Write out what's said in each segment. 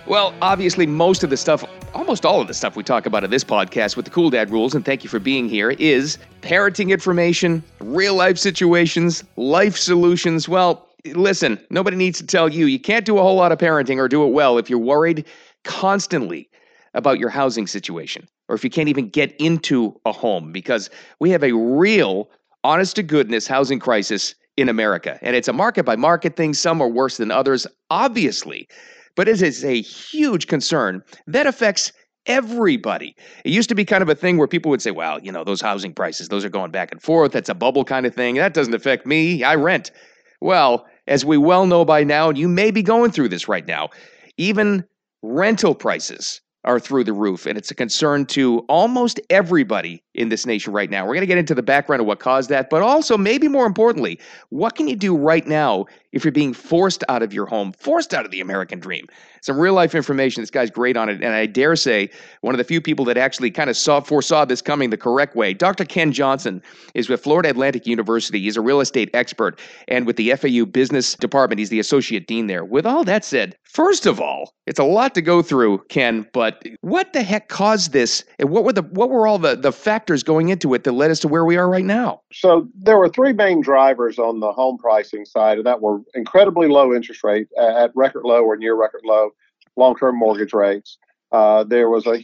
Well, obviously, most of the stuff, almost all of the stuff we talk about in this podcast with the Cool Dad Rules, and thank you for being here, is parenting information, real life situations, life solutions. Well, listen, nobody needs to tell you can't do a whole lot of parenting or do it well if you're worried constantly about your housing situation, or if you can't even get into a home, because we have a real, honest to goodness housing crisis in America. And it's a market by market thing. Some are worse than others, obviously. But it is a huge concern that affects everybody. It used to be kind of a thing where people would say, well, those housing prices, those are going back and forth. That's a bubble kind of thing. That doesn't affect me. I rent. Well, as we well know by now, and you may be going through this right now, even rental prices are through the roof, and it's a concern to almost everybody in this nation right now. We're going to get into the background of what caused that, but also, maybe more importantly, what can you do right now if you're being forced out of your home, forced out of the American dream? Some real-life information. This guy's great on it, and I dare say one of the few people that actually kind of foresaw this coming the correct way. Dr. Ken Johnson is with Florida Atlantic University. He's a real estate expert, and with the FAU Business Department, he's the associate dean there. With all that said, first of all, it's a lot to go through, Ken, but what the heck caused this, and what were all the factors going into it that led us to where we are right now? So there were three main drivers on the home pricing side, and that were incredibly low interest rate at record low or near record low long-term mortgage rates. There is a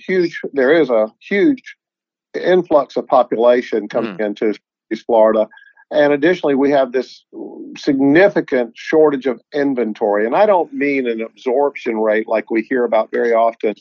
huge influx of population coming into East Florida. And additionally, we have this significant shortage of inventory. And I don't mean an absorption rate like we hear about very often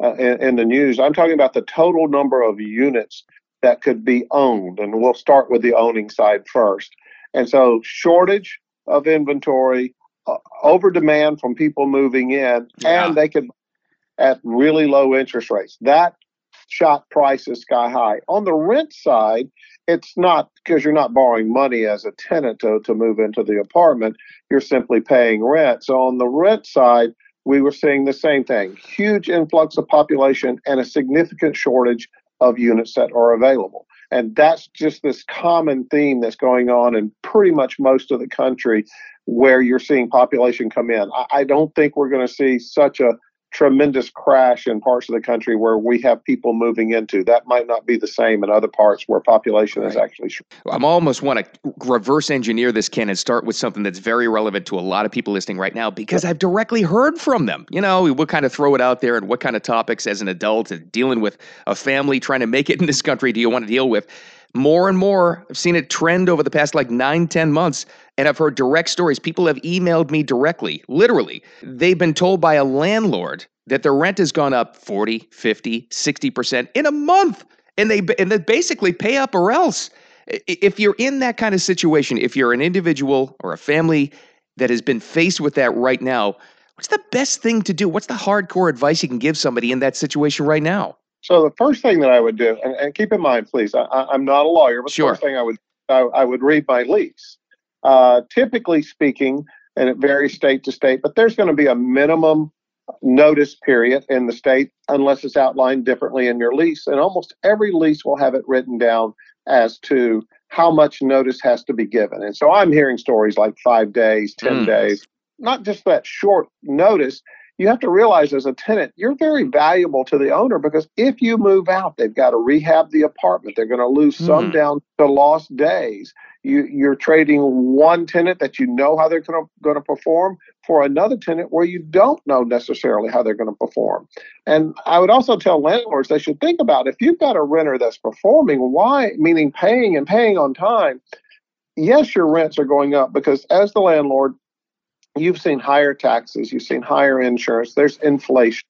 in the news. I'm talking about the total number of units that could be owned. And we'll start with the owning side first. And so shortage of inventory, over demand from people moving in, and they could at really low interest rates. That shot prices sky high. On the rent side, it's not because you're not borrowing money as a tenant to move into the apartment. You're simply paying rent. So on the rent side, we were seeing the same thing. Huge influx of population and a significant shortage of units that are available. And that's just this common theme that's going on in pretty much most of the country where you're seeing population come in. I don't think we're going to see such a tremendous crash in parts of the country where we have people moving into. That might not be the same in other parts where population is actually shrinking. I almost want to reverse engineer this, Ken, and start with something that's very relevant to a lot of people listening right now, because I've directly heard from them. We'll kind of throw it out there, and what kind of topics as an adult and dealing with a family trying to make it in this country do you want to deal with? More and more, I've seen it trend over the past 9-10 months, and I've heard direct stories. People have emailed me directly, literally. They've been told by a landlord that their rent has gone up 40, 50, 60% in a month, and they basically pay up or else. If you're in that kind of situation, if you're an individual or a family that has been faced with that right now, what's the best thing to do? What's the hardcore advice you can give somebody in that situation right now? So the first thing that I would do, and keep in mind, please, I'm not a lawyer, but Sure. The first thing I would read my lease. Typically speaking, and it varies state to state, but there's going to be a minimum notice period in the state unless it's outlined differently in your lease. And almost every lease will have it written down as to how much notice has to be given. And so I'm hearing stories like 5 days, 10 days, not just that short notice. You have to realize as a tenant, you're very valuable to the owner, because if you move out, they've got to rehab the apartment. They're going to lose some down to lost days. You're trading one tenant that you know how they're going to perform for another tenant where you don't know necessarily how they're going to perform. And I would also tell landlords they should think about, if you've got a renter that's performing, why, meaning paying and paying on time, yes, your rents are going up because as the landlord, you've seen higher taxes, you've seen higher insurance, there's inflation.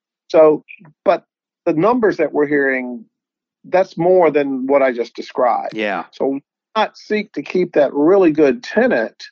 So, but the numbers that we're hearing, that's more than what I just described. Yeah. So not seek to keep that really good tenant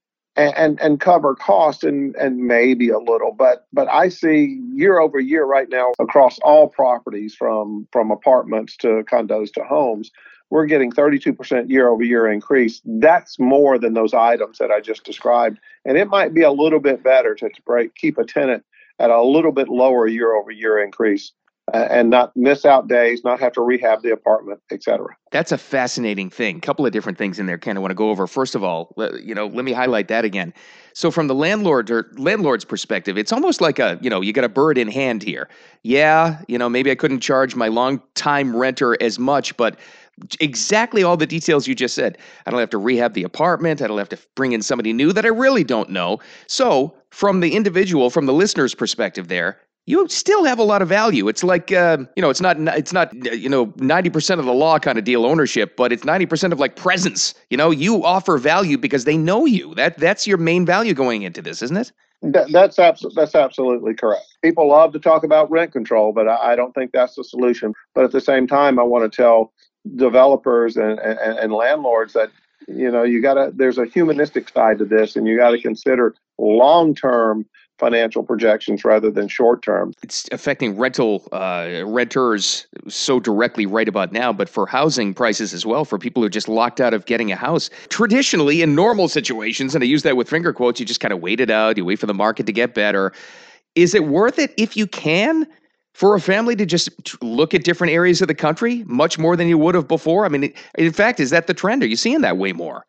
and cover costs and maybe a little, but I see year over year right now across all properties from apartments to condos to homes, we're getting 32% year over year increase. That's more than those items that I just described. And it might be a little bit better to keep a tenant at a little bit lower year over year increase and not miss out days, not have to rehab the apartment, et cetera. That's a fascinating thing. A couple of different things in there, Ken, I want to go over. First of all, let me highlight that again. So from the landlord's perspective, it's almost like you got a bird in hand here. Yeah, maybe I couldn't charge my long-time renter as much, but exactly all the details you just said. I don't have to rehab the apartment. I don't have to bring in somebody new that I really don't know. So from the listener's perspective there, you still have a lot of value. It's like, it's not 90% of the law kind of deal ownership, but it's 90% of like presence. You offer value because they know you. That's your main value going into this, isn't it? That's absolutely correct. People love to talk about rent control, but I don't think that's the solution. But at the same time, I want to tell developers and landlords that there's a humanistic side to this, and you got to consider long-term financial projections rather than short-term. It's affecting renters so directly right about now, but for housing prices as well, for people who are just locked out of getting a house. Traditionally, in normal situations, and I use that with finger quotes, you just kind of wait it out, you wait for the market to get better. Is it worth it if you can? For a family to just look at different areas of the country much more than you would have before? I mean, in fact, is that the trend? Are you seeing that way more?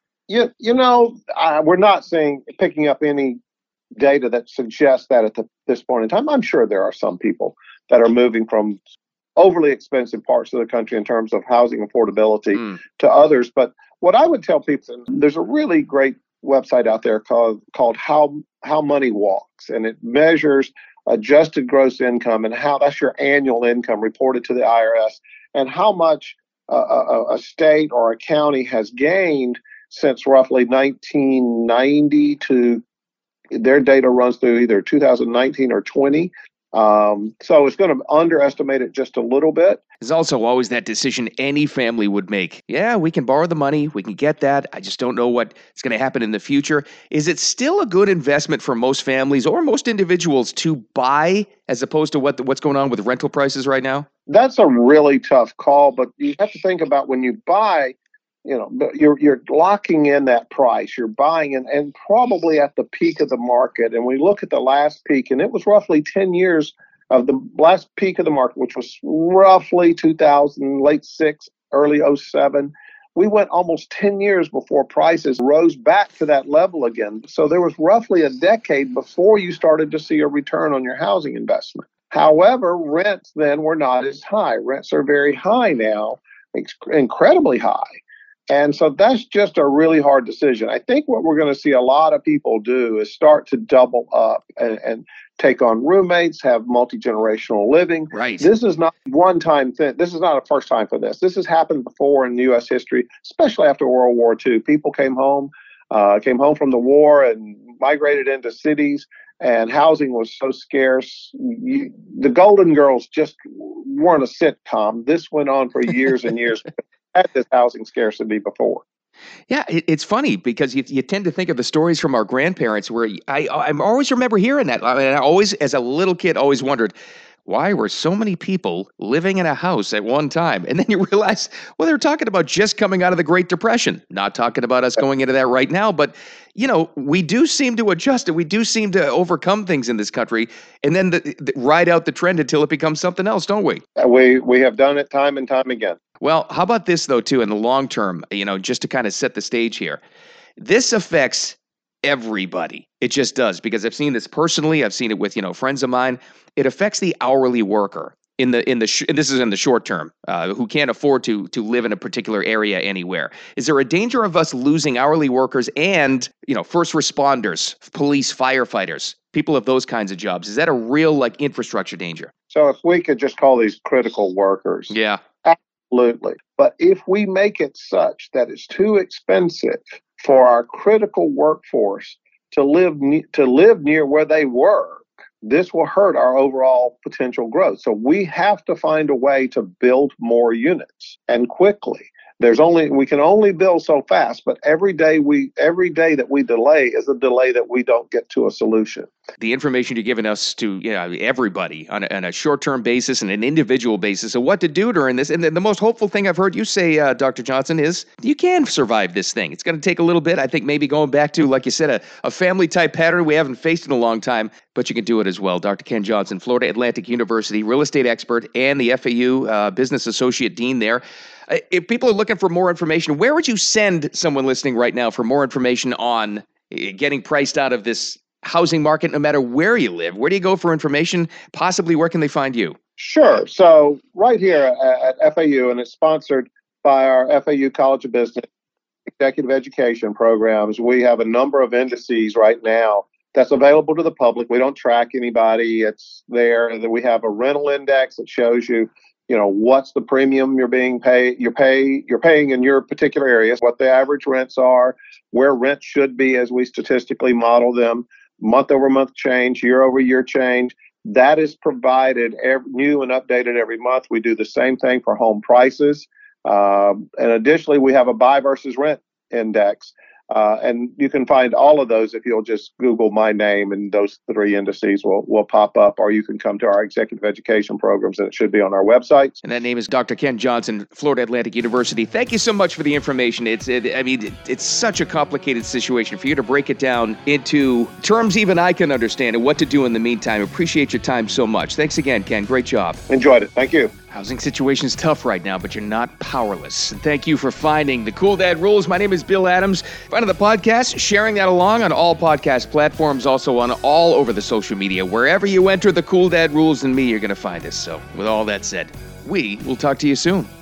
We're not picking up any data that suggests that at this point in time. I'm sure there are some people that are moving from overly expensive parts of the country in terms of housing affordability to others. But what I would tell people, there's a really great website out there called How Money Walks, and it measures adjusted gross income and how that's your annual income reported to the IRS, and how much a state or a county has gained since roughly 1990 to their data runs through either 2019 or 20. So it's going to underestimate it just a little bit. There's also always that decision any family would make. Yeah, we can borrow the money. We can get that. I just don't know what's going to happen in the future. Is it still a good investment for most families or most individuals to buy as opposed to what's going on with rental prices right now? That's a really tough call, but you have to think about when you buy, you're locking in that price. You're buying and probably at the peak of the market. And we look at the last peak, and it was roughly 10 years of the last peak of the market, which was roughly 2000, late 6, early 07. We went almost 10 years before prices rose back to that level again. So there was roughly a decade before you started to see a return on your housing investment. However, rents then were not as high. Rents are very high now, incredibly high. And so that's just a really hard decision. I think what we're going to see a lot of people do is start to double up and take on roommates, have multi-generational living. Right. This is not one-time thing. This is not a first time for this. This has happened before in U.S. history, especially after World War II. People came home from the war and migrated into cities, and housing was so scarce. The Golden Girls just weren't a sitcom. This went on for years and years. Had this housing scarcity before. Yeah, it's funny because you tend to think of the stories from our grandparents where I always remember hearing that. I mean, I always, as a little kid, always wondered, why were so many people living in a house at one time? And then you realize, well, they were talking about just coming out of the Great Depression, not talking about us going into that right now. But, we do seem to adjust it. We do seem to overcome things in this country and then ride out the trend until it becomes something else, don't we? We have done it time and time again. Well, how about this, though, too, in the long term, just to kind of set the stage here. This affects everybody. It just does, because I've seen this personally. I've seen it with, friends of mine. It affects the hourly worker and this is in the short term, who can't afford to live in a particular area anywhere. Is there a danger of us losing hourly workers and, first responders, police, firefighters, people of those kinds of jobs? Is that a real infrastructure danger? So if we could just call these critical workers. Yeah. Absolutely. But if we make it such that it's too expensive for our critical workforce to live near where they work, this will hurt our overall potential growth. So we have to find a way to build more units and quickly. We can only build so fast, but every day that we delay is a delay that we don't get to a solution. the information you're giving us to everybody on a short-term basis and an individual basis of what to do during this. And the most hopeful thing I've heard you say, Dr. Johnson, is you can survive this thing. It's going to take a little bit. I think maybe going back to, like you said, a family-type pattern we haven't faced in a long time, but you can do it as well. Dr. Ken Johnson, Florida Atlantic University real estate expert and the FAU Business Associate Dean there. If people are looking for more information, where would you send someone listening right now for more information on getting priced out of this housing market, no matter where you live? Where do you go for information? Possibly, where can they find you? Sure. So right here at FAU, and it's sponsored by our FAU College of Business Executive Education programs, we have a number of indices right now that's available to the public. We don't track anybody. It's there. And then we have a rental index that shows you, what's the premium you're paying in your particular area, what the average rents are, where rent should be as we statistically model them, month over month change, year over year change. That is provided new and updated every month. We do the same thing for home prices. And additionally, we have a buy versus rent index. And you can find all of those if you'll just Google my name, and those three indices will pop up, or you can come to our executive education programs, and it should be on our website. And that name is Dr. Ken Johnson, Florida Atlantic University. Thank you so much for the information. It's such a complicated situation. For you to break it down into terms even I can understand and what to do in the meantime. Appreciate your time so much. Thanks again, Ken. Great job. Enjoyed it. Thank you. Housing situation is tough right now, but you're not powerless. And thank you for finding the Cool Dad Rules. My name is Bill Adams. Friend of the podcast, sharing that along on all podcast platforms, also on all over the social media. Wherever you enter the Cool Dad Rules and me, you're going to find us. So with all that said, we will talk to you soon.